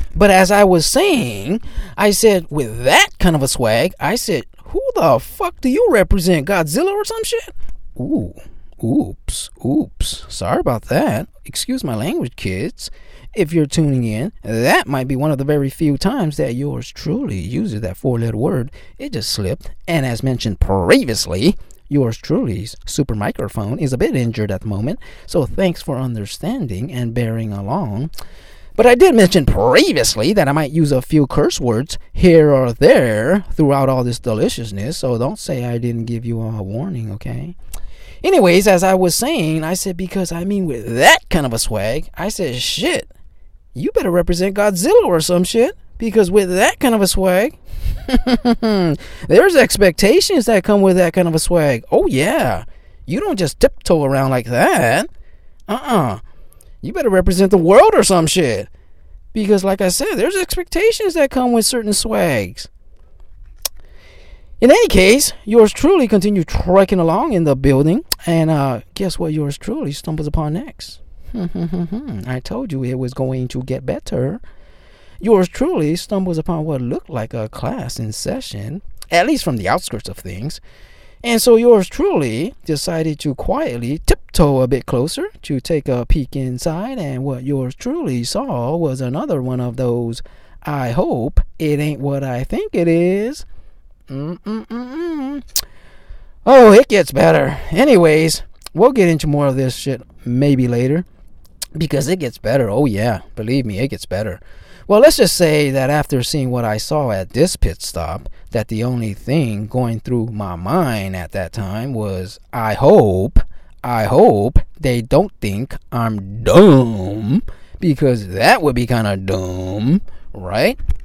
But as I was saying, I said, with that kind of a swag, I said, who the fuck do you represent? Godzilla or some shit? Ooh. Oops. Sorry about that. Excuse my language, kids. If you're tuning in, that might be one of the very few times that yours truly uses that 4-letter word. It just slipped. And as mentioned previously, yours truly's super microphone is a bit injured at the moment. So thanks for understanding and bearing along. But I did mention previously that I might use a few curse words here or there throughout all this deliciousness. So don't say I didn't give you a warning, okay? Anyways, as I was saying, I said, because I mean, with that kind of a swag, I said, shit, you better represent Godzilla or some shit. Because with that kind of a swag, there's expectations that come with that kind of a swag. Oh, yeah. You don't just tiptoe around like that. You better represent the world or some shit. Because like I said, there's expectations that come with certain swags. In any case, yours truly continued trekking along in the building. And guess what yours truly stumbles upon next? I told you it was going to get better. Yours truly stumbles upon what looked like a class in session, at least from the outskirts of things. And so yours truly decided to quietly tiptoe a bit closer to take a peek inside. And what yours truly saw was another one of those, I hope it ain't what I think it is. Oh, it gets better. Anyways, we'll get into more of this shit maybe later. Because it gets better. Oh, yeah. Believe me, it gets better. Well, let's just say that after seeing what I saw at this pit stop, that the only thing going through my mind at that time was, I hope they don't think I'm dumb. Because that would be kind of dumb, right?